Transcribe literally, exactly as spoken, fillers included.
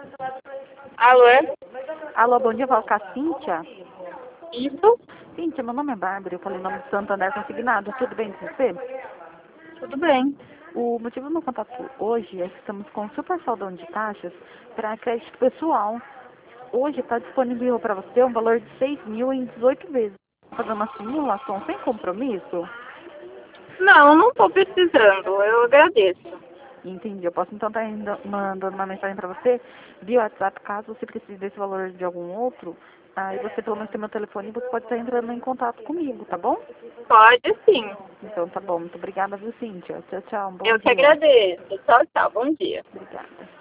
Alô? Alô, bom dia, falo com a Cíntia. Isso? Cíntia, meu nome é Bárbara, eu falei em nome de Santander Consignado, tudo bem com você? Tudo bem. O motivo do meu contato hoje é que estamos com um super saldão de taxas para crédito pessoal. Hoje está disponível para você um valor de seis mil em dezoito vezes. Fazer uma simulação sem compromisso? Não, não estou precisando. Eu agradeço. Entendi. Eu posso então estar indo- mandando uma mensagem para você via WhatsApp, caso você precise desse valor de algum outro. Aí você pelo menos tem meu telefone e você pode estar entrando em contato comigo, tá bom? Pode sim. Então tá bom. Muito obrigada, viu, Cíntia? Tchau, tchau. Um bom Eu que dia. agradeço. Tchau, tchau. Bom dia. Obrigada.